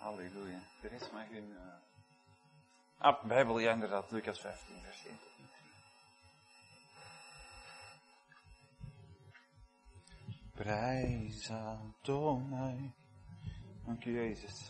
Halleluja. De rest mag in Bijbel, ja inderdaad, Lucas 15, vers 1 tot 3. Prijs Adonai. Dank u, Jezus.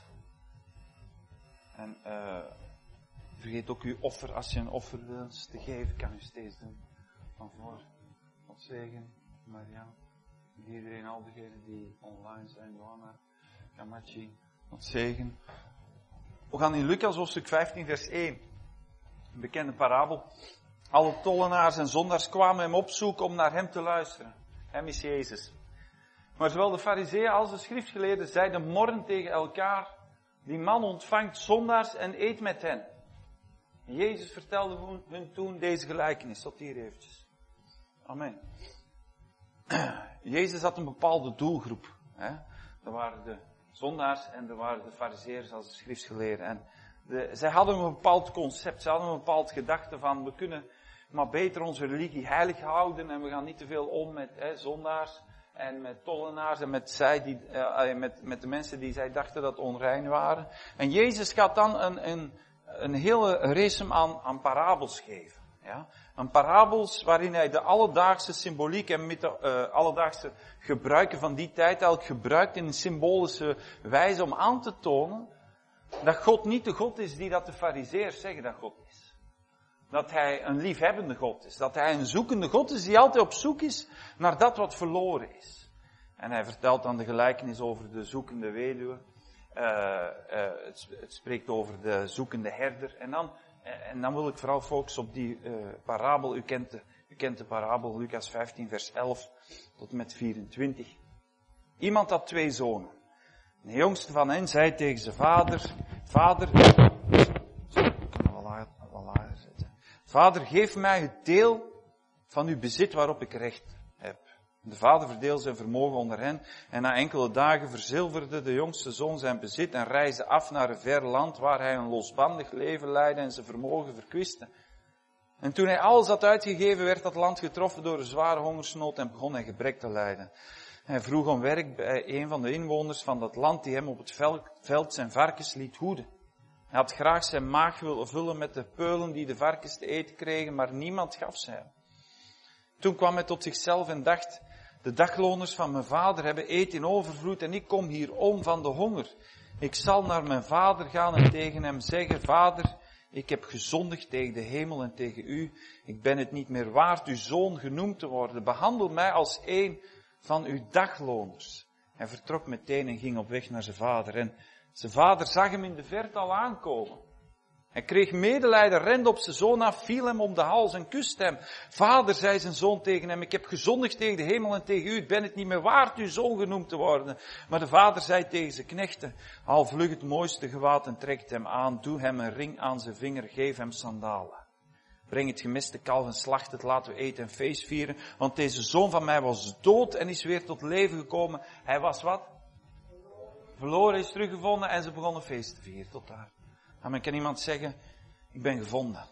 En vergeet ook uw offer, als je een offer wilt te geven, kan u steeds doen. Van voor, God zegen, Maria. Iedereen, al diegenen die online zijn, Johanna, Kamachi, God zegen. We gaan in Lucas hoofdstuk 15 vers 1. Een bekende parabel. Alle tollenaars en zondaars kwamen hem opzoeken om naar hem te luisteren. Hem is Jezus. Maar zowel de farizeeën als de schriftgeleerden zeiden morren tegen elkaar. Die man ontvangt zondaars en eet met hen. Jezus vertelde hun toen deze gelijkenis. Tot hier eventjes. Amen. Jezus had een bepaalde doelgroep. Er waren de zondaars en er waren de farizeeërs als de schriftgeleerden. En zij hadden een bepaald concept. Ze hadden een bepaald gedachte van we kunnen maar beter onze religie heilig houden. En we gaan niet te veel om met zondaars en met tollenaars en met de mensen die zij dachten dat onrein waren. En Jezus gaat dan een hele race aan parabels geven. Ja? Aan parabels waarin hij de alledaagse symboliek en met de alledaagse gebruiken van die tijd eigenlijk gebruikt in een symbolische wijze om aan te tonen dat God niet de God is die dat de farizeeërs zeggen dat God is. Dat hij een liefhebbende God is. Dat hij een zoekende God is die altijd op zoek is naar dat wat verloren is. En hij vertelt dan de gelijkenis over de zoekende weduwe. Het spreekt over de zoekende herder. En dan wil ik vooral focussen op die parabel. U kent de parabel, Lucas 15 vers 11 tot en met 24. Iemand had 2 zonen. De jongste van hen zei tegen zijn vader, Vader, geef mij het deel van uw bezit waarop ik recht heb. De vader verdeelde zijn vermogen onder hen en na enkele dagen verzilverde de jongste zoon zijn bezit en reisde af naar een ver land waar hij een losbandig leven leidde en zijn vermogen verkwiste. En toen hij alles had uitgegeven, werd dat land getroffen door een zware hongersnood en begon hij gebrek te lijden. Hij vroeg om werk bij een van de inwoners van dat land die hem op het veld zijn varkens liet hoeden. Hij had graag zijn maag willen vullen met de peulen die de varkens te eten kregen, maar niemand gaf ze hem. Toen kwam hij tot zichzelf en dacht, de dagloners van mijn vader hebben eten in overvloed en ik kom hier om van de honger. Ik zal naar mijn vader gaan en tegen hem zeggen, Vader, ik heb gezondigd tegen de hemel en tegen u. Ik ben het niet meer waard uw zoon genoemd te worden. Behandel mij als een van uw dagloners. Hij vertrok meteen en ging op weg naar zijn vader. En zijn vader zag hem in de verte al aankomen. Hij kreeg medelijden, rende op zijn zoon af, viel hem om de hals en kuste hem. Vader, zei zijn zoon tegen hem, ik heb gezondigd tegen de hemel en tegen u. Ik ben het niet meer waard uw zoon genoemd te worden. Maar de vader zei tegen zijn knechten, haal vlug het mooiste gewaad en trek hem aan. Doe hem een ring aan zijn vinger, geef hem sandalen. Breng het gemeste kalf en slacht het, laten we eten en feest vieren. Want deze zoon van mij was dood en is weer tot leven gekomen. Hij was wat? Verloren, is teruggevonden en ze begonnen feest te vieren tot daar. Amen. Kan iemand zeggen, ik ben gevonden.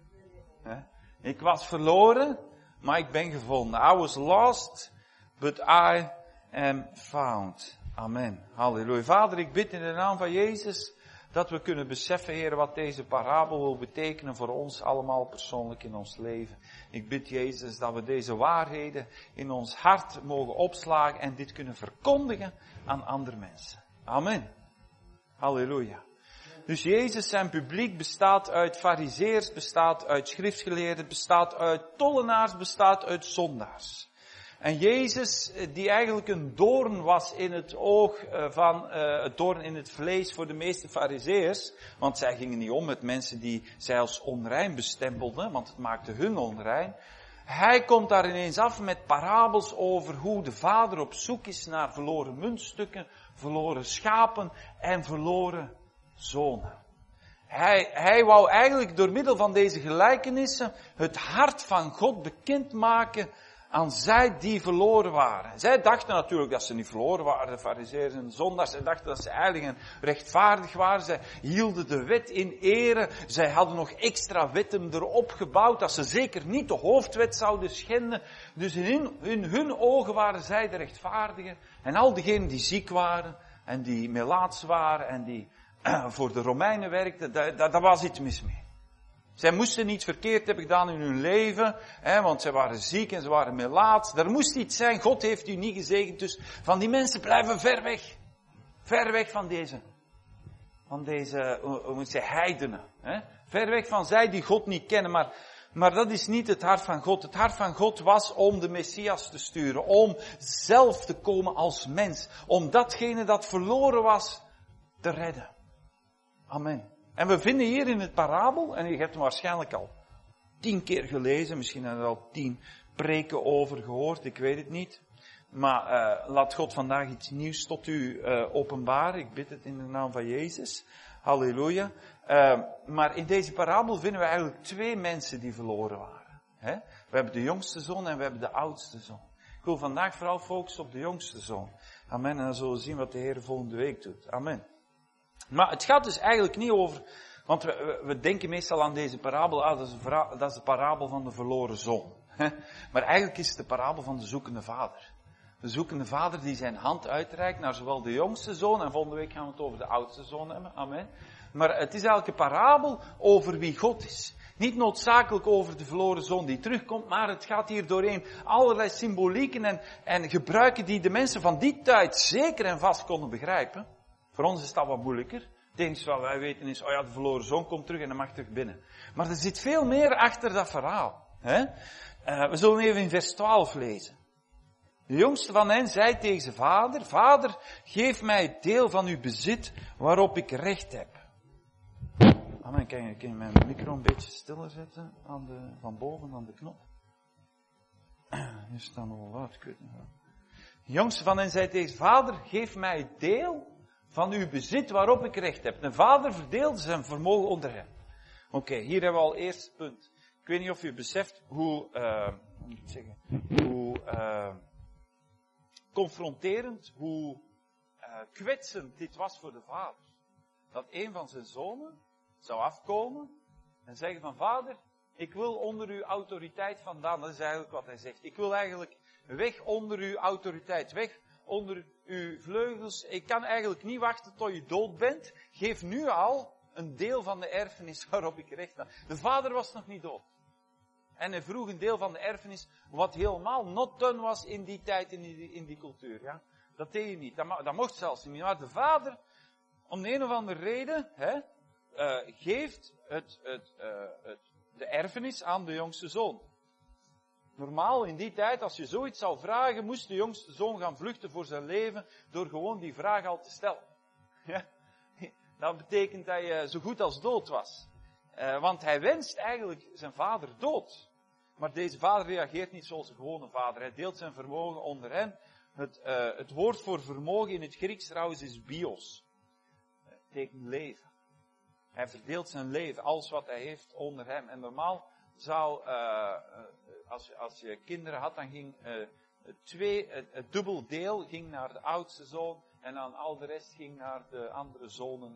Ik was verloren, maar ik ben gevonden. I was lost, but I am found. Amen. Halleluja. Vader, ik bid in de naam van Jezus dat we kunnen beseffen, Heer, wat deze parabel wil betekenen voor ons allemaal persoonlijk in ons leven. Ik bid, Jezus, dat we deze waarheden in ons hart mogen opslagen en dit kunnen verkondigen aan andere mensen. Amen. Halleluja. Dus Jezus zijn publiek bestaat uit farizeërs, bestaat uit schriftgeleerden, bestaat uit tollenaars, bestaat uit zondaars. En Jezus, die eigenlijk een doorn was in het oog het doorn in het vlees voor de meeste farizeërs, want zij gingen niet om met mensen die zij als onrein bestempelden, want het maakte hun onrein. Hij komt daar ineens af met parabels over hoe de vader op zoek is naar verloren muntstukken, verloren schapen en verloren zonen. Hij wou eigenlijk door middel van deze gelijkenissen het hart van God bekendmaken aan zij die verloren waren. Zij dachten natuurlijk dat ze niet verloren waren, de farizeeërs en de zondaars. Zij dachten dat ze heilig en rechtvaardig waren. Zij hielden de wet in ere. Zij hadden nog extra wetten erop gebouwd, dat ze zeker niet de hoofdwet zouden schenden. Dus in hun ogen waren zij de rechtvaardigen. En al diegenen die ziek waren, en die melaats waren, en die voor de Romeinen werkte, daar was iets mis mee. Zij moesten niets verkeerd hebben gedaan in hun leven, want zij waren ziek en ze waren melaats. Er moest iets zijn, God heeft u niet gezegend, dus van die mensen blijven ver weg. Ver weg van deze, hoe moet ik zeggen, heidenen. Ver weg van zij die God niet kennen, maar dat is niet het hart van God. Het hart van God was om de Messias te sturen, om zelf te komen als mens, om datgene dat verloren was, te redden. Amen. En we vinden hier in het parabel, en je hebt hem waarschijnlijk al 10 keer gelezen, misschien heb je er al 10 preken over gehoord, ik weet het niet. Maar laat God vandaag iets nieuws tot u openbaren. Ik bid het in de naam van Jezus. Halleluja. Maar in deze parabel vinden we eigenlijk 2 mensen die verloren waren. We hebben de jongste zoon en we hebben de oudste zoon. Ik wil vandaag vooral focussen op de jongste zoon. Amen. En dan zullen we zien wat de Heer volgende week doet. Amen. Maar het gaat dus eigenlijk niet over, want we denken meestal aan deze parabel, dat is de parabel van de verloren zoon. Maar eigenlijk is het de parabel van de zoekende vader. De zoekende vader die zijn hand uitreikt naar zowel de jongste zoon, en volgende week gaan we het over de oudste zoon hebben, amen. Maar het is eigenlijk een parabel over wie God is. Niet noodzakelijk over de verloren zoon die terugkomt, maar het gaat hier doorheen allerlei symbolieken en gebruiken die de mensen van die tijd zeker en vast konden begrijpen. Voor ons is dat wat moeilijker. Het enige wat wij weten is, de verloren zoon komt terug en hij mag terug binnen. Maar er zit veel meer achter dat verhaal. We zullen even in vers 12 lezen. De jongste van hen zei tegen zijn vader, Vader, geef mij het deel van uw bezit waarop ik recht heb. Amen, kan je mijn micro een beetje stiller zetten van boven aan de knop? Hier staan nog wel wat, ik weet niet wel. De jongste van hen zei tegen zijn vader, geef mij het deel van uw bezit waarop ik recht heb. De vader verdeelde zijn vermogen onder hem. Oké, hier hebben we al het eerste punt. Ik weet niet of u beseft hoe confronterend, hoe kwetsend dit was voor de vader. Dat een van zijn zonen zou afkomen en zeggen van vader, ik wil onder uw autoriteit vandaan. Dat is eigenlijk wat hij zegt. Ik wil eigenlijk weg onder uw autoriteit, weg onder uw vleugels. Ik kan eigenlijk niet wachten tot je dood bent. Geef nu al een deel van de erfenis waarop ik recht heb. De vader was nog niet dood. En hij vroeg een deel van de erfenis, wat helemaal not done was in die tijd, in die cultuur. Ja? Dat deed je niet. Dat mocht zelfs niet. Maar de vader, om de een of andere reden, geeft de erfenis aan de jongste zoon. Normaal in die tijd, als je zoiets zou vragen, moest de jongste zoon gaan vluchten voor zijn leven door gewoon die vraag al te stellen. Ja? Dat betekent dat je zo goed als dood was. Want hij wenst eigenlijk zijn vader dood. Maar deze vader reageert niet zoals een gewone vader. Hij deelt zijn vermogen onder hen. Het woord voor vermogen in het Grieks trouwens is bios. Het betekent leven. Hij verdeelt zijn leven, alles wat hij heeft onder hem. En normaal zou, als je kinderen had, dan ging het dubbel deel ging naar de oudste zoon. En dan al de rest ging naar de andere zonen.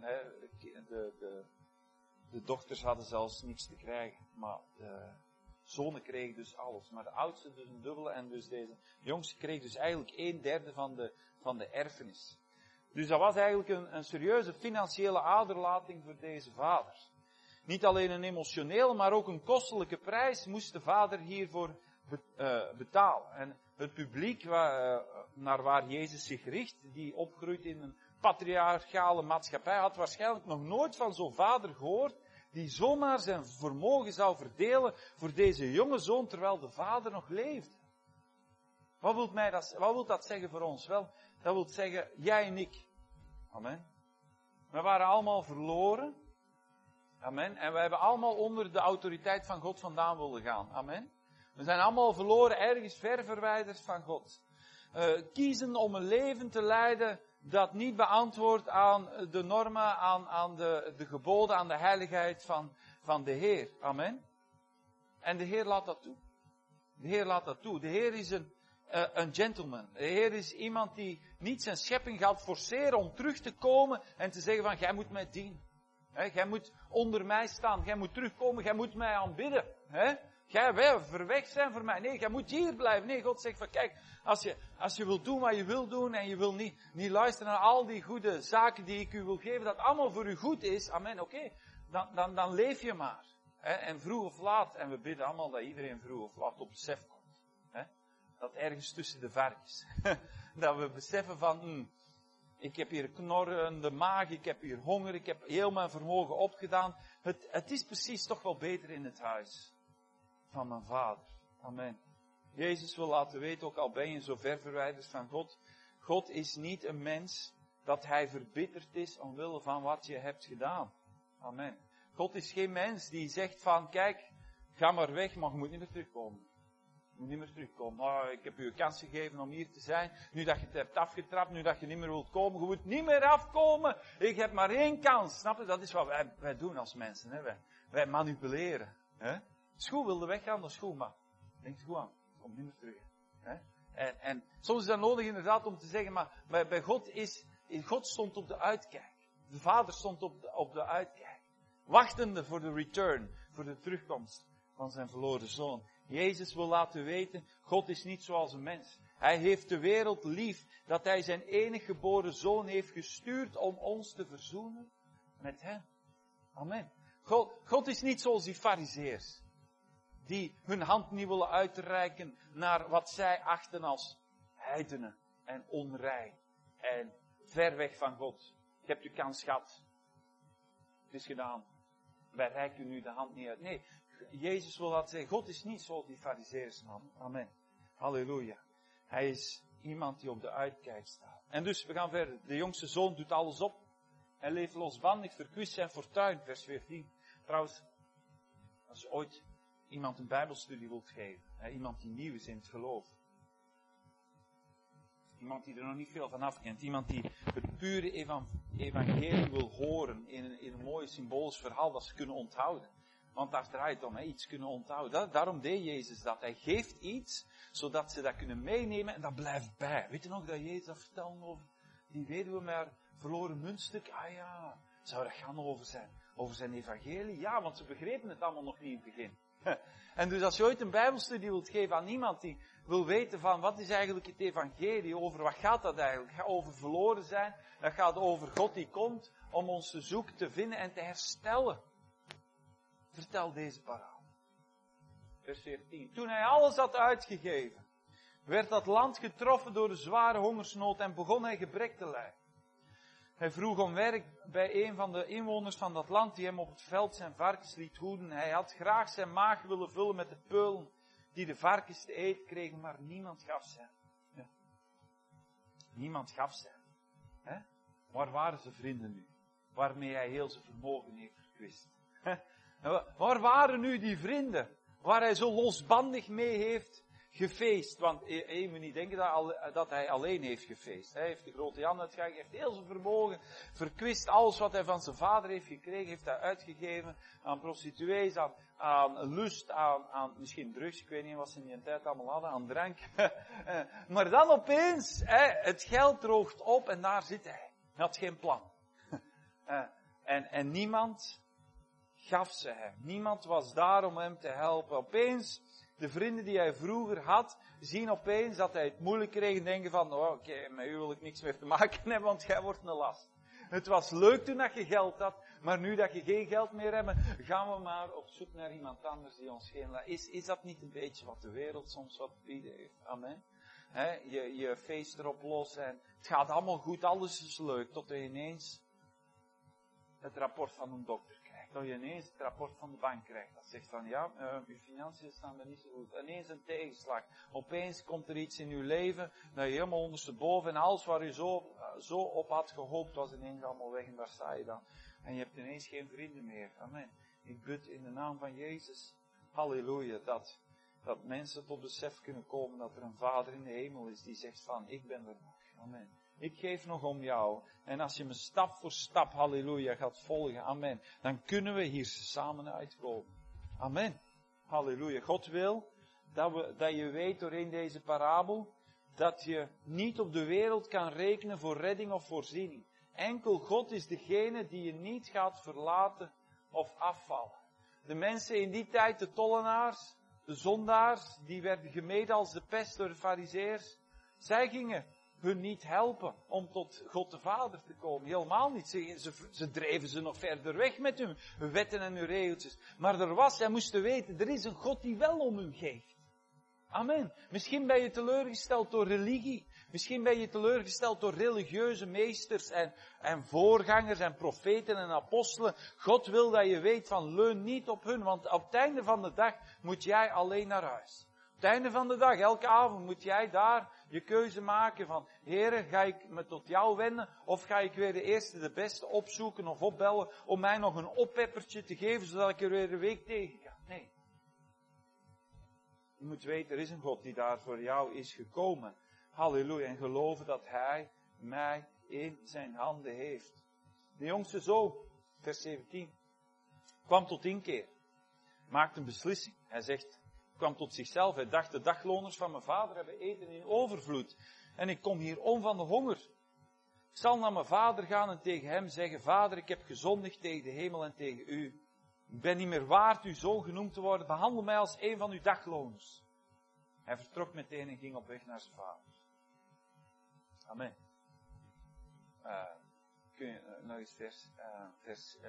De dochters hadden zelfs niks te krijgen. Maar de zonen kregen dus alles. Maar de oudste dus een dubbele. En dus deze jongste kreeg dus eigenlijk 1/3 van de erfenis. Dus dat was eigenlijk een serieuze financiële aderlating voor deze vader. Niet alleen een emotionele, maar ook een kostelijke prijs moest de vader hiervoor betalen. En het publiek naar waar Jezus zich richt, die opgroeit in een patriarchale maatschappij, had waarschijnlijk nog nooit van zo'n vader gehoord, die zomaar zijn vermogen zou verdelen voor deze jonge zoon, terwijl de vader nog leefde. Wat wil dat zeggen voor ons? Wel, dat wil zeggen, jij en ik. Amen. We waren allemaal verloren. Amen. En we hebben allemaal onder de autoriteit van God vandaan willen gaan. Amen. We zijn allemaal verloren, ergens ver verwijderd van God. Kiezen om een leven te leiden dat niet beantwoordt aan de normen, aan de geboden, aan de heiligheid van de Heer. Amen. En de Heer laat dat toe. De Heer laat dat toe. De Heer is een gentleman. De Heer is iemand die niet zijn schepping gaat forceren om terug te komen en te zeggen van, jij moet mij dienen. Jij moet onder mij staan. Jij moet terugkomen. Jij moet mij aanbidden. Jij wil ver weg zijn voor mij. Nee, jij moet hier blijven. Nee, God zegt van kijk, als je wilt doen wat je wil doen en je wil niet luisteren naar al die goede zaken die ik u wil geven, dat allemaal voor u goed is, amen, oké, dan leef je maar. En vroeg of laat, en we bidden allemaal dat iedereen vroeg of laat op besef komt. Dat ergens tussen de varkens. Dat we beseffen van, ik heb hier knorrende maag, ik heb hier honger, ik heb heel mijn vermogen opgedaan. Het is precies toch wel beter in het huis van mijn Vader. Amen. Jezus wil laten weten, ook al ben je zo ver verwijderd van God, God is niet een mens dat hij verbitterd is omwille van wat je hebt gedaan. Amen. God is geen mens die zegt van, kijk, ga maar weg, maar je moet niet meer terugkomen. Je moet niet meer terugkomen. Oh, ik heb u een kans gegeven om hier te zijn. Nu dat je het hebt afgetrapt, nu dat je niet meer wilt komen. Je moet niet meer afkomen. Ik heb maar één kans. Snap je? Dat is wat wij doen als mensen. Hè? Wij manipuleren. Hè? Het is goed, wilde weggaan, dat is goed, maar denk er goed aan. Kom niet meer terug. Hè? En soms is dat nodig inderdaad om te zeggen, maar bij God stond op de uitkijk. De Vader stond op de uitkijk. Wachtende voor de return, voor de terugkomst van zijn verloren zoon. Jezus wil laten weten, God is niet zoals een mens. Hij heeft de wereld lief, dat hij zijn enige geboren zoon heeft gestuurd om ons te verzoenen met hem. Amen. God is niet zoals die farizeërs, die hun hand niet willen uitreiken naar wat zij achten als heidenen en onrein en ver weg van God. Je hebt uw kans gehad. Het is gedaan. Wij reiken u nu de hand niet uit. Nee, Jezus wil dat zeggen. God is niet zoals die farizeërs, man. Amen. Halleluja. Hij is iemand die op de uitkijk staat. En dus, we gaan verder. De jongste zoon doet alles op. Hij leeft losbandig, verkwist zijn fortuin. Vers 14. Trouwens, als je ooit iemand een bijbelstudie wilt geven. Iemand die nieuw is in het geloof. Iemand die er nog niet veel van afkent. Iemand die het pure evangelie wil horen in een mooi symbolisch verhaal dat ze kunnen onthouden. Want daar draait het om, iets kunnen onthouden. Daarom deed Jezus dat. Hij geeft iets, zodat ze dat kunnen meenemen en dat blijft bij. Weet je nog dat Jezus dat vertelde over die weduwe met haar verloren muntstuk? Ah ja, zou dat gaan over zijn evangelie? Ja, want ze begrepen het allemaal nog niet in het begin. En dus als je ooit een bijbelstudie wilt geven aan iemand die wil weten van wat is eigenlijk het evangelie, over wat gaat dat eigenlijk? Het gaat over verloren zijn, het gaat over God die komt om ons te zoeken, te vinden en te herstellen. Vertel deze parabel. Vers 14. Toen hij alles had uitgegeven, werd dat land getroffen door de zware hongersnood en begon hij gebrek te lijden. Hij vroeg om werk bij een van de inwoners van dat land die hem op het veld zijn varkens liet hoeden. Hij had graag zijn maag willen vullen met de peulen die de varkens te eten kregen, maar niemand gaf ze. Ja. Niemand gaf ze. Hè? Waar waren zijn vrienden nu? Waarmee hij heel zijn vermogen heeft verkwist. Waar waren nu die vrienden? Waar hij zo losbandig mee heeft gefeest. Want je moet niet denken dat hij alleen heeft gefeest. Hij heeft de grote Jan uitgegeven, heeft heel zijn vermogen verkwist. Alles wat hij van zijn vader heeft gekregen, heeft hij uitgegeven aan prostituees, aan lust, aan misschien drugs. Ik weet niet wat ze in die tijd allemaal hadden, aan drank. Maar dan opeens, het geld droogt op en daar zit hij. Hij had geen plan. En niemand gaf ze hem. Niemand was daar om hem te helpen. Opeens, de vrienden die hij vroeger had, zien opeens dat hij het moeilijk kreeg en denken van, oké, met u wil ik niks meer te maken hebben, want jij wordt een last. Het was leuk toen dat je geld had, maar nu dat je geen geld meer hebt, gaan we maar op zoek naar iemand anders die ons geen laat. Is dat niet een beetje wat de wereld soms wat te bieden heeft? Amen. Je feest erop los en het gaat allemaal goed, alles is leuk, tot je ineens het rapport van een dokter krijgt. Dat je ineens het rapport van de bank krijgt. Dat zegt van, ja, uw financiën staan er niet zo goed. Ineens een tegenslag. Opeens komt er iets in uw leven, dat je helemaal ondersteboven en alles waar je zo op had gehoopt, was ineens allemaal weg en daar sta je dan. En je hebt ineens geen vrienden meer. Amen. Ik bid in de naam van Jezus, halleluja, dat mensen tot besef kunnen komen dat er een Vader in de hemel is die zegt van, ik ben er nog. Amen. Ik geef nog om jou. En als je me stap voor stap, halleluja, gaat volgen, amen, dan kunnen we hier samen uitkomen. Amen. Halleluja. God wil dat je weet doorheen deze parabel, dat je niet op de wereld kan rekenen voor redding of voorziening. Enkel God is degene die je niet gaat verlaten of afvallen. De mensen in die tijd, de tollenaars, De zondaars, die werden gemeden als de pest door de farizeeërs. Zij gingen hun niet helpen om tot God de Vader te komen. Helemaal niet. Ze dreven ze nog verder weg met hun wetten en hun regeltjes. Maar zij moesten weten, er is een God die wel om hun geeft. Amen. Misschien ben je teleurgesteld door religie. Misschien ben je teleurgesteld door religieuze meesters en voorgangers en profeten en apostelen. God wil dat je weet van leun niet op hun, want op het einde van de dag moet jij alleen naar huis. Op het einde van de dag, elke avond moet jij daar je keuze maken van, Heere, ga ik me tot jou wenden of ga ik weer de eerste, de beste opzoeken of opbellen om mij nog een oppeppertje te geven zodat ik er weer een week tegen kan. Nee. Je moet weten, er is een God die daar voor jou is gekomen. Halleluja. En geloven dat Hij mij in zijn handen heeft. De jongste zoon, vers 17, kwam tot inkeer. Maakte een beslissing. Hij zegt, kwam tot zichzelf. Hij dacht, de dagloners van mijn vader hebben eten in overvloed. En ik kom hier om van de honger. Ik zal naar mijn vader gaan en tegen hem zeggen, Vader, ik heb gezondigd tegen de hemel en tegen u. Ik ben niet meer waard uw zoon genoemd te worden. Behandel mij als een van uw dagloners. Hij vertrok meteen en ging op weg naar zijn vader. Amen. Kun je nog eens vers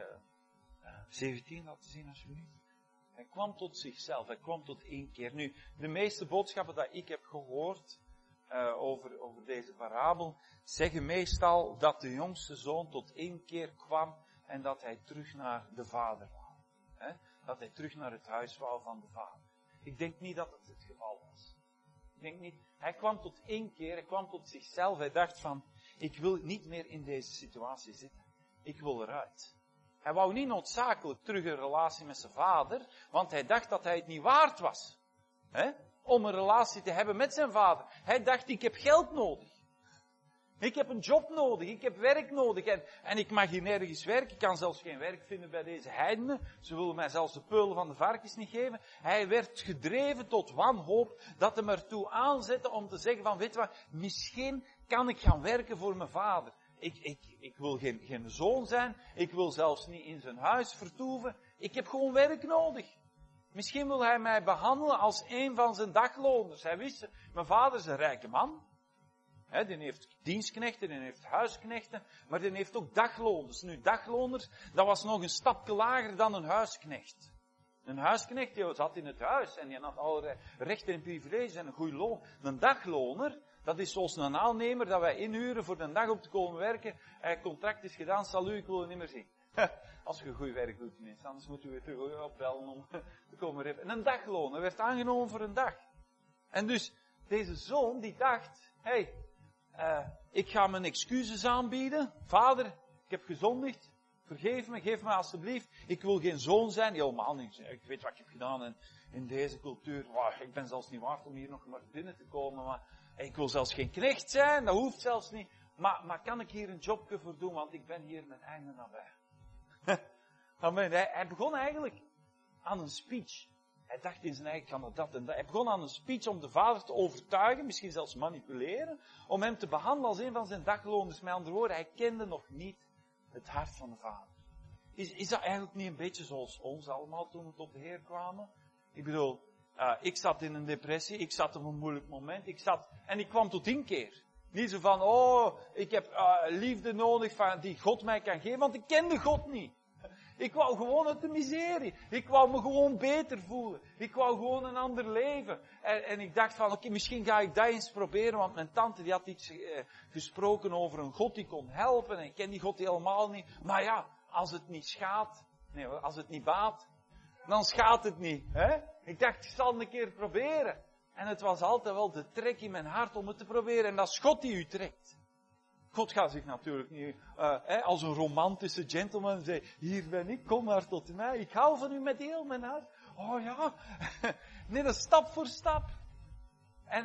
17 laten zien alsjeblieft? Hij kwam tot zichzelf. Hij kwam tot inkeer. Nu, de meeste boodschappen dat ik heb gehoord over deze parabel zeggen meestal dat de jongste zoon tot inkeer kwam en dat hij terug naar de vader wou. Dat hij terug naar het huis wou van de vader. Ik denk niet dat het geval was. Ik denk niet. Hij kwam tot inkeer, hij kwam tot zichzelf. Hij dacht van, ik wil niet meer in deze situatie zitten. Ik wil eruit. Hij wou niet noodzakelijk terug een relatie met zijn vader, want hij dacht dat hij het niet waard was. Om een relatie te hebben met zijn vader. Hij dacht, ik heb geld nodig. Ik heb een job nodig, ik heb werk nodig en ik mag hier nergens werken. Ik kan zelfs geen werk vinden bij deze heidenen. Ze willen mij zelfs de peulen van de varkens niet geven. Hij werd gedreven tot wanhoop dat hem ertoe aanzette om te zeggen van, weet je wat, misschien kan ik gaan werken voor mijn vader. Ik wil geen zoon zijn, ik wil zelfs niet in zijn huis vertoeven. Ik heb gewoon werk nodig. Misschien wil hij mij behandelen als een van zijn dagloners. Hij wist, mijn vader is een rijke man. Die heeft dienstknechten, die heeft huisknechten, maar die heeft ook dagloners. Nu, dagloners, dat was nog een stapje lager dan een huisknecht. Een huisknecht, die zat in het huis en die had allerlei rechten en privileges en een goed loon. Een dagloner, dat is zoals een aannemer dat wij inhuren voor de dag om te komen werken. Contract is gedaan, salut, ik wil het niet meer zien. Als je goed werk doet tenminste, anders moet u weer terug opbellen om te komen reppen. En een dagloner werd aangenomen voor een dag. En dus, deze zoon die dacht, ik ga mijn excuses aanbieden. Vader, ik heb gezondigd. Vergeef me, geef me alstublieft. Ik wil geen zoon zijn. Helemaal niet. Ik weet wat ik heb gedaan in deze cultuur. Wow, ik ben zelfs niet waard om hier nog maar binnen te komen. Maar ik wil zelfs geen knecht zijn. Dat hoeft zelfs niet. Maar kan ik hier een jobje voor doen? Want ik ben hier mijn einde nabij. Amen. Hij begon eigenlijk aan een speech. Hij dacht in zijn eigen, kan dat en dat. Hij begon aan een speech om de vader te overtuigen, misschien zelfs manipuleren, om hem te behandelen als een van zijn dagloners. Met andere woorden, hij kende nog niet het hart van de vader. Is dat eigenlijk niet een beetje zoals ons allemaal toen we tot de Heer kwamen? Ik bedoel, ik zat in een depressie, ik zat op een moeilijk moment, en ik kwam tot inkeer. Niet zo van, ik heb liefde nodig die God mij kan geven, want ik kende God niet. Ik wou gewoon uit de miserie. Ik wou me gewoon beter voelen. Ik wou gewoon een ander leven. En ik dacht van, oké, misschien ga ik dat eens proberen, want mijn tante die had iets gesproken over een God die kon helpen. En ik ken die God helemaal niet. Maar ja, als het niet schaadt, als het niet baat, dan schaadt het niet. Hè? Ik dacht, ik zal het een keer proberen. En het was altijd wel de trek in mijn hart om het te proberen. En dat is God die u trekt. God gaat zich natuurlijk niet als een romantische gentleman zeggen, hier ben ik, kom maar tot mij, ik hou van u met heel mijn hart. Oh ja, nee, dat is stap voor stap. En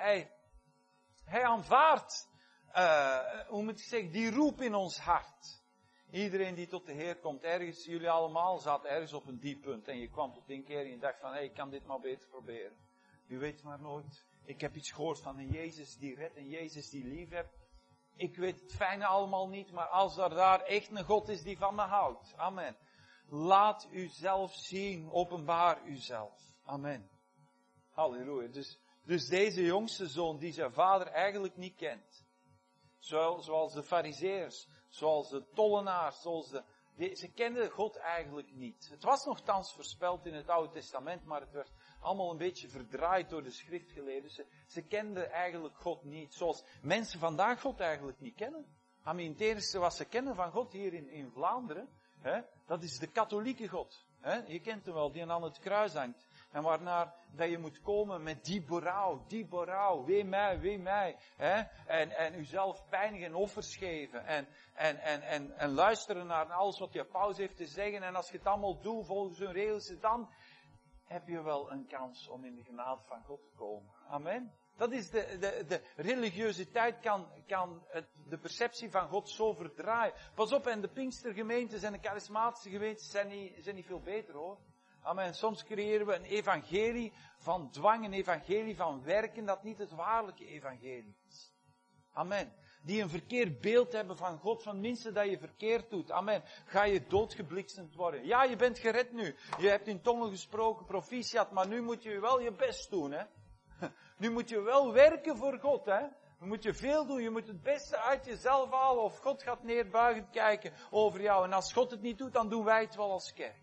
hij aanvaardt, hoe moet ik zeggen, die roep in ons hart. Iedereen die tot de Heer komt, ergens, jullie allemaal zaten ergens op een diep punt en je kwam tot een keer en je dacht van, ik kan dit maar beter proberen. U weet maar nooit, ik heb iets gehoord van een Jezus die redt, een Jezus die lief hebt. Ik weet het fijne allemaal niet, maar als er daar echt een God is die van me houdt. Amen. Laat uzelf zien, openbaar uzelf. Amen. Halleluja. Dus deze jongste zoon die zijn vader eigenlijk niet kent. Zoals de farizeeërs, zoals de tollenaars, ze kenden God eigenlijk niet. Het was nogthans voorspeld in het Oude Testament, maar het werd allemaal een beetje verdraaid door de schriftgeleerden. Ze kenden eigenlijk God niet, zoals mensen vandaag God eigenlijk niet kennen. Het enige wat ze kennen van God hier in Vlaanderen, dat is de katholieke God. Je kent hem wel, die aan het kruis hangt. En waarnaar dat je moet komen met die berouw, wee mij. En uzelf pijnigen en offers geven. En luisteren naar alles wat je paus heeft te zeggen. En als je het allemaal doet volgens hun regels, dan heb je wel een kans om in de genade van God te komen. Amen. Dat is de religiositeit kan de perceptie van God zo verdraaien. Pas op, en de Pinkstergemeentes en de charismatische gemeentes zijn niet veel beter hoor. Amen. Soms creëren we een evangelie van dwang, een evangelie van werken, dat niet het waarlijke evangelie is. Amen. Die een verkeerd beeld hebben van God, van minstens dat je verkeerd doet. Amen. Ga je doodgebliksemd worden. Ja, je bent gered nu. Je hebt in tongen gesproken, proficiat, maar nu moet je wel je best doen, hè. Nu moet je wel werken voor God, hè. Nu moet je veel doen. Je moet het beste uit jezelf halen. Of God gaat neerbuigend kijken over jou. En als God het niet doet, dan doen wij het wel als kerk.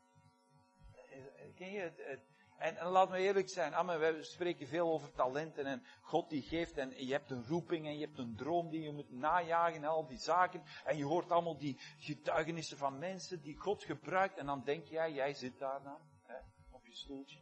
Ken je het? En laat me eerlijk zijn. Amen, we spreken veel over talenten. En God die geeft. En je hebt een roeping. En je hebt een droom die je moet najagen. En al die zaken. En je hoort allemaal die getuigenissen van mensen die God gebruikt. En dan denk jij zit daar dan. Op je stoeltje.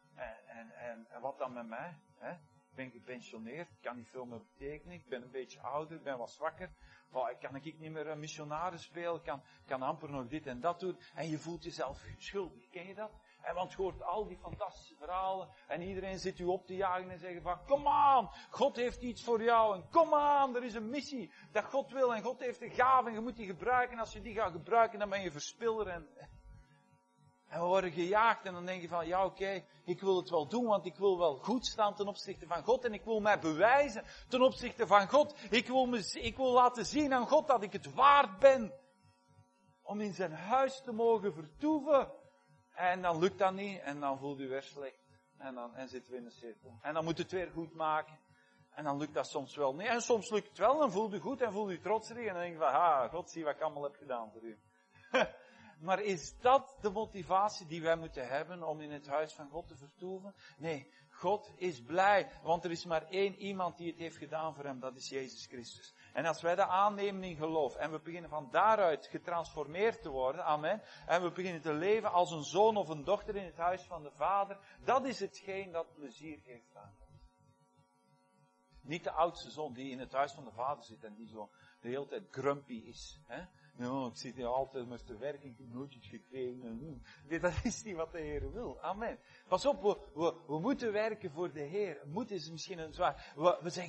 En wat dan met mij? Ik ben gepensioneerd, ik kan niet veel meer betekenen, ik ben een beetje ouder, ik ben wat zwakker. Ik kan niet meer een missionaris spelen, ik kan amper nog dit en dat doen. En je voelt jezelf schuldig, ken je dat? En want je hoort al die fantastische verhalen en iedereen zit u op te jagen en zeggen van, kom aan, God heeft iets voor jou en kom aan, er is een missie dat God wil en God heeft een gave en je moet die gebruiken. En als je die gaat gebruiken, dan ben je verspiller en we worden gejaagd en dan denk je van, ja oké, ik wil het wel doen, want ik wil wel goed staan ten opzichte van God en ik wil mij bewijzen ten opzichte van God. Ik wil laten zien aan God dat ik het waard ben om in zijn huis te mogen vertoeven. En dan lukt dat niet en dan voelt u weer slecht. En zitten we in de cirkel. En dan moet het weer goed maken. En dan lukt dat soms wel niet. En soms lukt het wel, dan voelt u goed en voelt u trotserig en dan denk je van, God zie wat ik allemaal heb gedaan voor u. Maar is dat de motivatie die wij moeten hebben om in het huis van God te vertoeven? Nee, God is blij, want er is maar één iemand die het heeft gedaan voor hem, dat is Jezus Christus. En als wij dat aannemen in geloof en we beginnen van daaruit getransformeerd te worden, amen, en we beginnen te leven als een zoon of een dochter in het huis van de Vader, dat is hetgeen dat plezier geeft aan God. Niet de oudste zoon die in het huis van de Vader zit en die zo de hele tijd grumpy is, hè. Nou, ik zit hier altijd met te werken, ik heb nooit iets gekregen. Nee, dat is niet wat de Heer wil. Amen. Pas op, we moeten werken voor de Heer. Moeten is misschien een zwaar. We zijn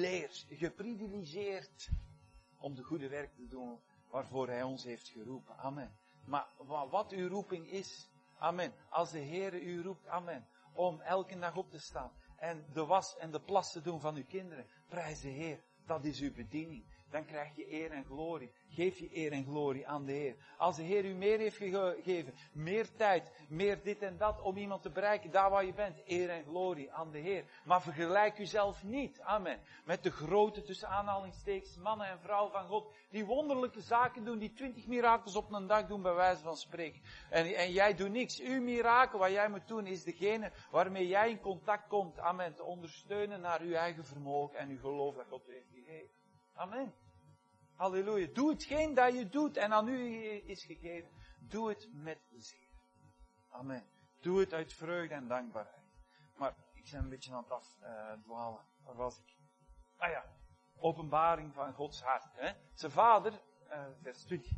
geprivilegeerd om de goede werk te doen waarvoor Hij ons heeft geroepen. Amen. Maar wat uw roeping is, amen. Als de Heer u roept, amen, om elke dag op te staan en de was en de plas te doen van uw kinderen, prijs de Heer. Dat is uw bediening. Dan krijg je eer en glorie. Geef je eer en glorie aan de Heer. Als de Heer u meer heeft gegeven, meer tijd, meer dit en dat, om iemand te bereiken, daar waar je bent, eer en glorie aan de Heer. Maar vergelijk uzelf niet, amen, met de grote, tussen aanhalingstekens, mannen en vrouwen van God, die wonderlijke zaken doen, die 20 mirakels op een dag doen, bij wijze van spreken. En jij doet niks. Uw mirakel, wat jij moet doen, is degene waarmee jij in contact komt, amen, te ondersteunen naar uw eigen vermogen en uw geloof dat God heeft gegeven. Amen. Halleluja. Doe hetgeen dat je doet en aan u is gegeven. Doe het met plezier. Amen. Doe het uit vreugde en dankbaarheid. Maar ik ben een beetje aan het afdwalen. Waar was ik? Ah ja. Openbaring van Gods hart. Hè? Zijn vader, vers 20.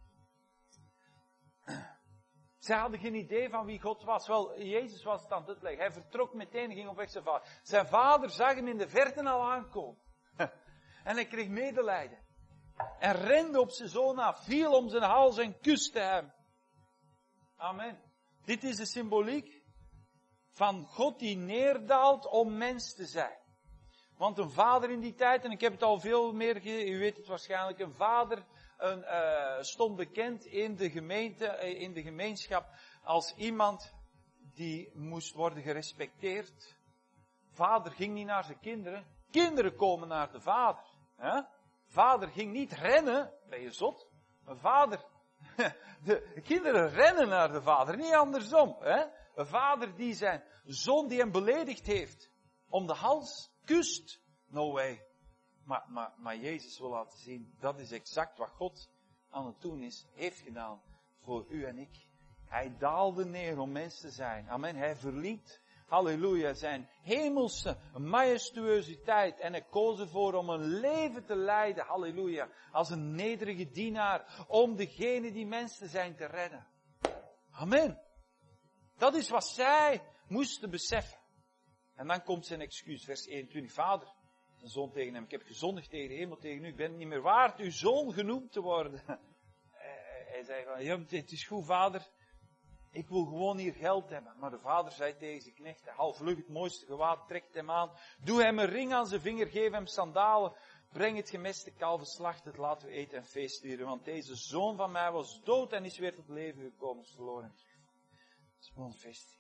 Zij hadden geen idee van wie God was. Wel, Jezus was het aan het uitleggen. Hij vertrok meteen en ging op weg zijn vader. Zijn vader zag hem in de verte al aankomen. En hij kreeg medelijden. En rende op zijn zoon af, viel om zijn hals en kuste hem. Amen. Dit is de symboliek van God die neerdaalt om mens te zijn. Want een vader in die tijd, en ik heb het al veel meer, u weet het waarschijnlijk, een vader stond bekend in de gemeente, in de gemeenschap, als iemand die moest worden gerespecteerd. Vader ging niet naar zijn kinderen. Kinderen komen naar de vader. Hè? Vader ging niet rennen. Ben je zot? Een vader... De kinderen rennen naar de vader, niet andersom. Hè? Een vader die zijn zoon die hem beledigd heeft, om de hals kust. No way. Maar Jezus wil laten zien, dat is exact wat God aan het doen is, heeft gedaan voor u en ik. Hij daalde neer om mens te zijn. Amen. Hij verliet, halleluja, zijn hemelse majestueusiteit. En hij koos ervoor om een leven te leiden, halleluja, als een nederige dienaar, om degene die mensen zijn te redden. Amen. Dat is wat zij moesten beseffen. En dan komt zijn excuus, vers 21. Vader, zijn zoon tegen hem, ik heb gezondigd tegen de hemel, tegen u, ik ben het niet meer waard uw zoon genoemd te worden. Hij zei van, ja, het is goed vader, ik wil gewoon hier geld hebben. Maar de vader zei tegen zijn knecht, halfvlug het mooiste gewaad, trekt hem aan, doe hem een ring aan zijn vinger, geef hem sandalen, breng het gemeste kalf, slacht het, laten we eten en feest vieren. Want deze zoon van mij was dood en is weer tot leven gekomen, is verloren. Het is gewoon een feest.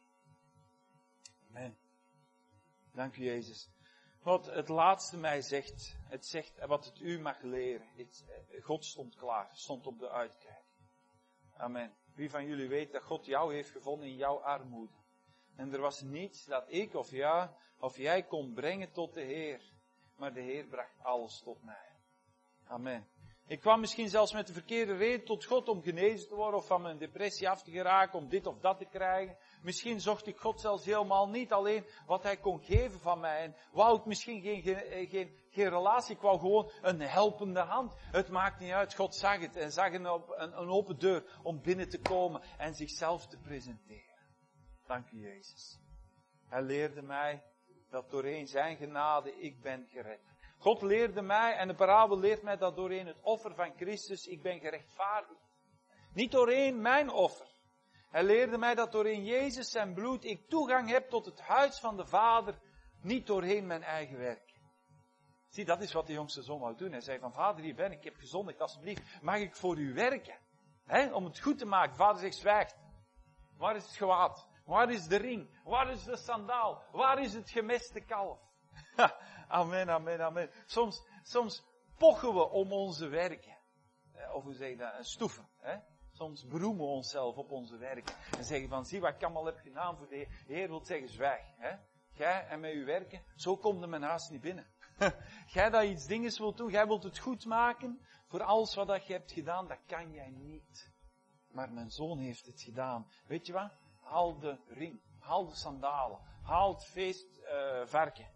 Amen. Dank u Jezus. Wat het laatste mij zegt, het zegt wat het u mag leren. God stond klaar, stond op de uitkijk. Amen. Wie van jullie weet dat God jou heeft gevonden in jouw armoede. En er was niets dat ik of jij kon brengen tot de Heer. Maar de Heer bracht alles tot mij. Amen. Ik kwam misschien zelfs met de verkeerde reden tot God om genezen te worden of van mijn depressie af te geraken, om dit of dat te krijgen. Misschien zocht ik God zelfs helemaal niet, alleen wat Hij kon geven van mij. En wou ik misschien geen relatie, ik wou gewoon een helpende hand. Het maakt niet uit, God zag het en zag een open deur om binnen te komen en zichzelf te presenteren. Dank u Jezus. Hij leerde mij dat doorheen zijn genade ik ben gered. God leerde mij, en de parabel leert mij dat doorheen het offer van Christus ik ben gerechtvaardigd. Niet doorheen mijn offer. Hij leerde mij dat doorheen Jezus zijn bloed ik toegang heb tot het huis van de Vader, niet doorheen mijn eigen werk. Zie, dat is wat de jongste zoon wou doen. Hij zei van, vader, hier ben ik heb gezondigd, alsjeblieft, mag ik voor u werken? Om het goed te maken. Vader zegt, zwijgt. Waar is het gewaad? Waar is de ring? Waar is de sandaal? Waar is het gemeste kalf? Amen, amen, amen. Soms pochen we om onze werken. Of hoe zeg je dat? Stoeven. Soms beroemen we onszelf op onze werken. En zeggen van, zie wat ik allemaal heb gedaan voor de Heer. De Heer wil zeggen, zwijg. Jij en met uw werken, zo komt er mijn huis niet binnen. Jij dat iets dinges wilt doen, jij wilt het goed maken voor alles wat dat je hebt gedaan, dat kan jij niet. Maar mijn zoon heeft het gedaan. Weet je wat? Haal de ring, haal de sandalen, haal het feestvarken.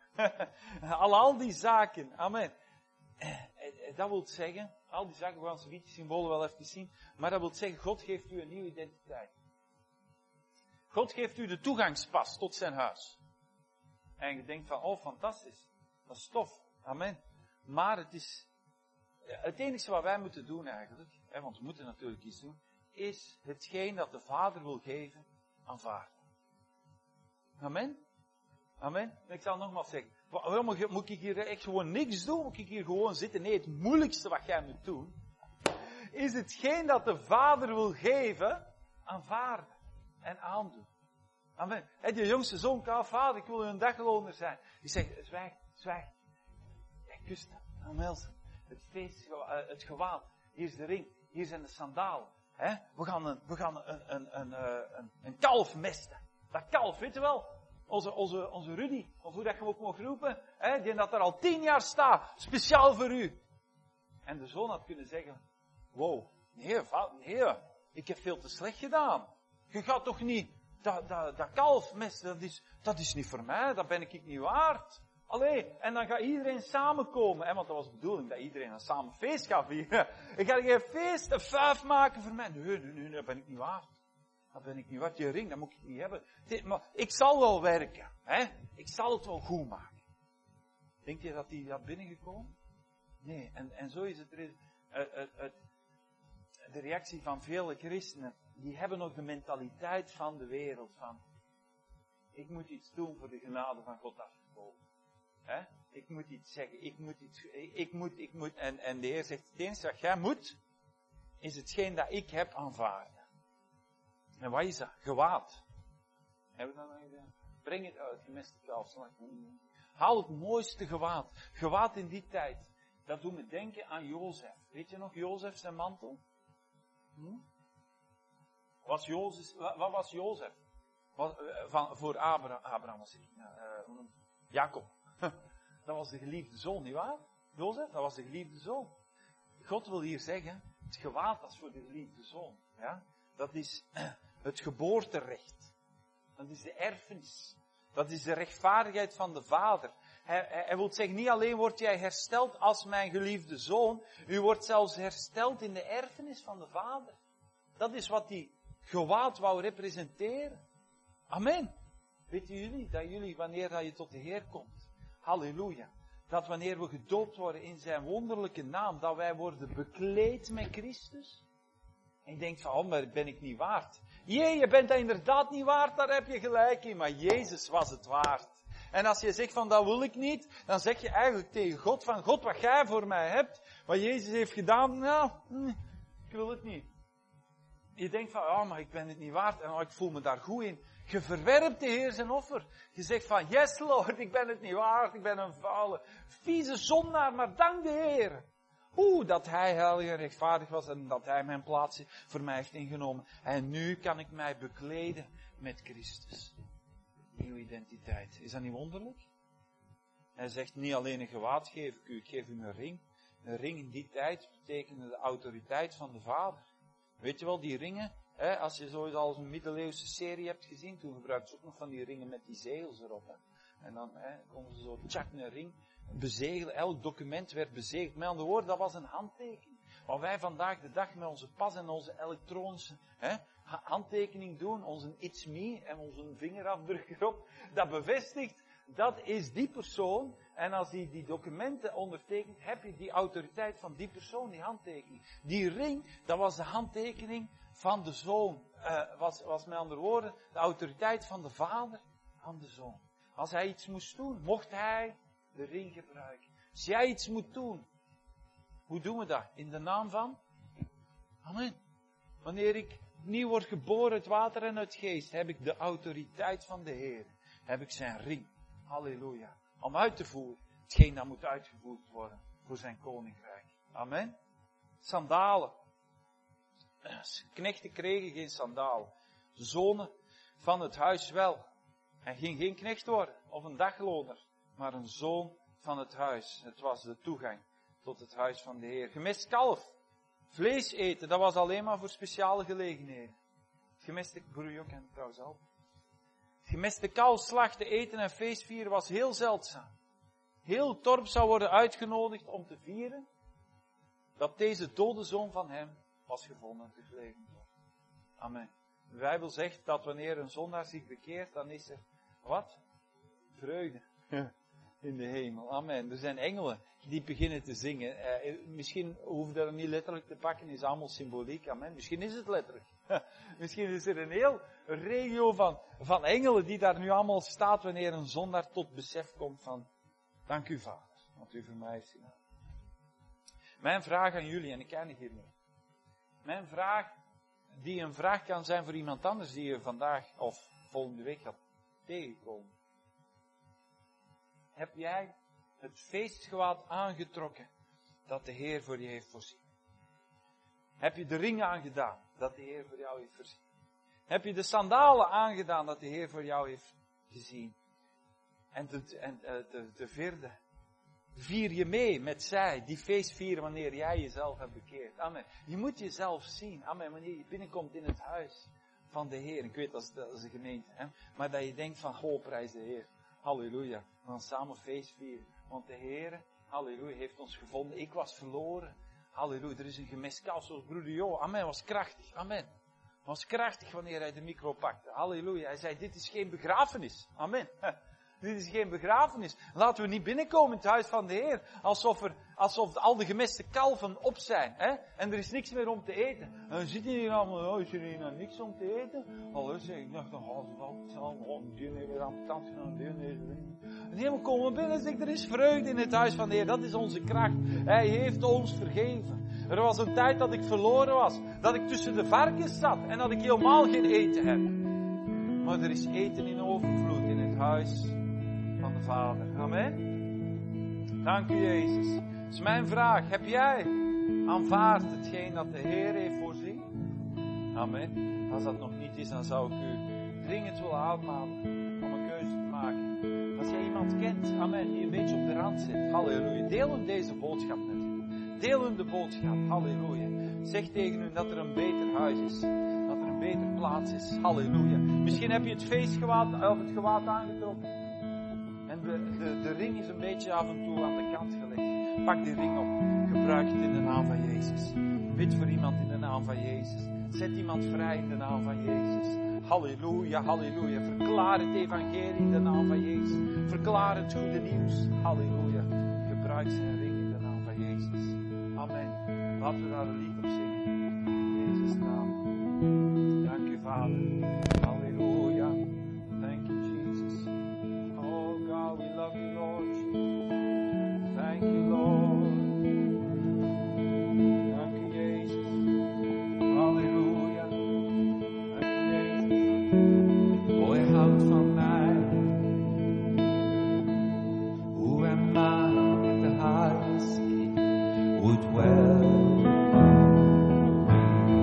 Al die zaken, amen. Dat wil zeggen, al die zaken, we gaan zo'n symbolen wel even zien, maar dat wil zeggen, God geeft u een nieuwe identiteit. God geeft u de toegangspas tot zijn huis. En je denkt van, oh fantastisch, dat is tof, amen. Maar het enige wat wij moeten doen eigenlijk, want we moeten natuurlijk iets doen, is hetgeen dat de Vader wil geven, aanvaarden. Amen? Amen? Ik zal nogmaals zeggen, waarom moet ik hier echt gewoon niks doen? Moet ik hier gewoon zitten? Nee, het moeilijkste wat jij moet doen, is hetgeen dat de Vader wil geven, aanvaarden en aandoen. Amen. Die jongste zoon kan, vader, ik wil een dagloner zijn. Die zegt, zwijg. Hij kust hem, omhelzen. Het feest, het gewaad. Hier is de ring, hier zijn de sandalen. We gaan een kalf mesten. Dat kalf, weet je wel? Onze Rudy, of hoe dat je hem ook mag roepen, die dat er al 10 jaar staat, speciaal voor u. En de zoon had kunnen zeggen, wow, nee, ik heb veel te slecht gedaan. Je gaat toch niet dat kalf mesten, dat is niet voor mij, dat ben ik niet waard. Allee, en dan gaat iedereen samenkomen, want dat was de bedoeling, dat iedereen een samen feest gaat vieren. Ik ga geen feest, een fuif maken voor mij. Nee, dat ben ik niet waard. Dat ben ik niet waard. Die ring, dat moet ik niet hebben. Maar ik zal wel werken. Ik zal het wel goed maken. Denk je dat die had binnengekomen? Nee, en zo is het. De reactie van vele christenen, die hebben nog de mentaliteit van de wereld. Van, ik moet iets doen voor de genade van God afgekomen. Ik moet iets zeggen, ik moet. En de Heer zegt, het enige wat jij moet, is hetgeen dat ik heb aanvaarden. En wat is dat? Gewaad. Hebben we dat nog gedaan? Breng het uit, gemeste kalf. Haal het mooiste gewaad. Gewaad in die tijd. Dat doet me denken aan Jozef. Weet je nog Jozef zijn mantel? Wat was Jozef? Voor Abraham was hij. Jacob. Dat was de geliefde zoon, nietwaar? Jozef, dat was de geliefde zoon. God wil hier zeggen, het gewaad dat is voor de geliefde zoon. Ja? Dat is het geboorterecht. Dat is de erfenis. Dat is de rechtvaardigheid van de vader. Hij wil zeggen, niet alleen word jij hersteld als mijn geliefde zoon, u wordt zelfs hersteld in de erfenis van de vader. Dat is wat die gewaad wou representeren. Amen. Weten jullie, dat jullie, wanneer dat je tot de Heer komt, halleluja, dat wanneer we gedoopt worden in zijn wonderlijke naam, dat wij worden bekleed met Christus? En je denkt van, oh, maar ben ik niet waard? Jee, je bent dat inderdaad niet waard, daar heb je gelijk in, maar Jezus was het waard. En als je zegt van, dat wil ik niet, dan zeg je eigenlijk tegen God van, God, wat jij voor mij hebt, wat Jezus heeft gedaan, nou, ik wil het niet. Je denkt van, oh, maar ik ben het niet waard, en ik voel me daar goed in. Je verwerpt de Heer zijn offer. Je zegt van, yes Lord, ik ben het niet waard, ik ben een vuile, vieze zondaar, maar dank de Heer. Dat Hij heilig en rechtvaardig was en dat Hij mijn plaats voor mij heeft ingenomen. En nu kan ik mij bekleden met Christus. Nieuwe identiteit. Is dat niet wonderlijk? Hij zegt, niet alleen een gewaad geef ik u, ik geef u een ring. Een ring in die tijd betekende de autoriteit van de Vader. Weet je wel, die ringen, als je zoiets als een middeleeuwse serie hebt gezien, toen gebruikten ze ook nog van die ringen met die zegels erop. Hè. En dan konden ze zo tjak een ring bezegelen. Elk document werd bezegeld. Met andere woorden, dat was een handtekening. Wat wij vandaag de dag met onze pas en onze elektronische handtekening doen, onze It's Me en onze vingerafdruk erop, dat bevestigt, dat is die persoon. En als die documenten ondertekent, heb je die autoriteit van die persoon, die handtekening. Die ring, dat was de handtekening van de zoon. Was met andere woorden de autoriteit van de vader aan de zoon. Als hij iets moest doen, mocht hij de ring gebruiken. Als jij iets moet doen, hoe doen we dat? In de naam van? Amen. Wanneer ik nieuw word geboren uit water en uit geest, heb ik de autoriteit van de Heer. Heb ik zijn ring. Halleluja. Om uit te voeren. Hetgeen dat moet uitgevoerd worden voor zijn koninkrijk. Amen. Sandalen. Knechten kregen geen sandalen. Zonen van het huis wel. Hij ging geen knecht worden of een dagloner, maar een zoon van het huis. Het was de toegang tot het huis van de Heer. Gemest kalf. Vlees eten, dat was alleen maar voor speciale gelegenheden. Het gemeste, broer ken het trouwens al. Het gemeste kalf slachten, eten en feestvieren was heel zeldzaam. Heel het dorp zou worden uitgenodigd om te vieren dat deze dode zoon van hem was gevonden en teruggeleverd wordt. Amen. De Bijbel zegt dat wanneer een zondaar zich bekeert, dan is er wat? Vreugde. In de hemel. Amen. Er zijn engelen die beginnen te zingen. Misschien hoeven we dat niet letterlijk te pakken, is allemaal symboliek. Amen. Misschien is het letterlijk. Misschien is er een heel regio van engelen die daar nu allemaal staat wanneer een zondaar tot besef komt van, dank u Vader, want u voor mij heeft gedaan. Mijn vraag aan jullie, en ik eindig hiermee. Mijn vraag, die een vraag kan zijn voor iemand anders die je vandaag of volgende week gaat tegenkomen. Heb jij het feestgewaad aangetrokken dat de Heer voor je heeft voorzien? Heb je de ring aangedaan dat de Heer voor jou heeft voorzien? Heb je de sandalen aangedaan dat de Heer voor jou heeft gezien? En de vierde, vier je mee met zij die feest vieren wanneer jij jezelf hebt bekeerd. Amen. Je moet jezelf zien. Amen. Wanneer je binnenkomt in het huis van de Heer. Ik weet, dat is een gemeente. Hè? Maar dat je denkt van, goh, prijs de Heer. Halleluja. We gaan samen feest vieren. Want de Heer, halleluja, heeft ons gevonden. Ik was verloren. Halleluja. Er is een gemest kalf zoals broeder Jo. Amen. Was krachtig. Amen. Was krachtig wanneer hij de micro pakte. Halleluja. Hij zei, dit is geen begrafenis. Amen. Dit is geen begrafenis. Laten we niet binnenkomen in het huis van de Heer. Alsof al de gemeste kalven op zijn. Hè? En er is niks meer om te eten. En dan zitten hier allemaal, is er hier nou niks om te eten? Zeg ik, dacht, dan gaan ze wel. Die weer aan de kant gaan. En helemaal komen we binnen en zegt, er is vreugde in het huis van de Heer. Dat is onze kracht. Hij heeft ons vergeven. Er was een tijd dat ik verloren was. Dat ik tussen de varkens zat. En dat ik helemaal geen eten heb. Maar er is eten in overvloed in het huis van de Vader. Amen. Dank u, Jezus. Dat is mijn vraag. Heb jij aanvaard hetgeen dat de Heer heeft voorzien? Amen. Als dat nog niet is, dan zou ik u dringend willen aanmanen om een keuze te maken. Als jij iemand kent, amen, die een beetje op de rand zit, halleluja. Deel hun deze boodschap met hen. Deel hun de boodschap, halleluja. Zeg tegen hun dat er een beter huis is. Dat er een beter plaats is, halleluja. Misschien heb je het feestgewaad, of het gewaad aangetrokken. En de ring is een beetje af en toe aan de kant gelegd. Pak die ring op. Gebruik het in de naam van Jezus. Bid voor iemand in de naam van Jezus. Zet iemand vrij in de naam van Jezus. Halleluja, halleluja. Verklaar het evangelie in de naam van Jezus. Verklaar het goede nieuws. Halleluja. Gebruik zijn ring in de naam van Jezus. Amen. Laten we daar een lied op zingen. In Jezus' naam. Dank u, Vader. Halleluja. Thank you, Jesus. Oh God, we love you, Lord Jesus. Thank you, Lord. Dank u, Jezus. Halleluja. Dank u, Jezus. O, hij houdt van mij. Who am I that the highest king would welcome me?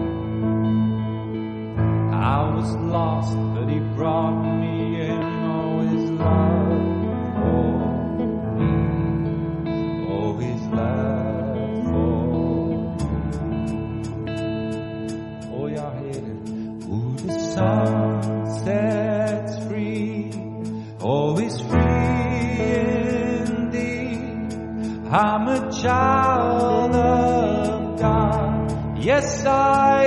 I was lost, but he brought me in. Oh, his love for me. Oh, his love for me. Oh, ja, Heer, who the sun sets free. Oh, is free indeed. I'm a child of God. Yes, I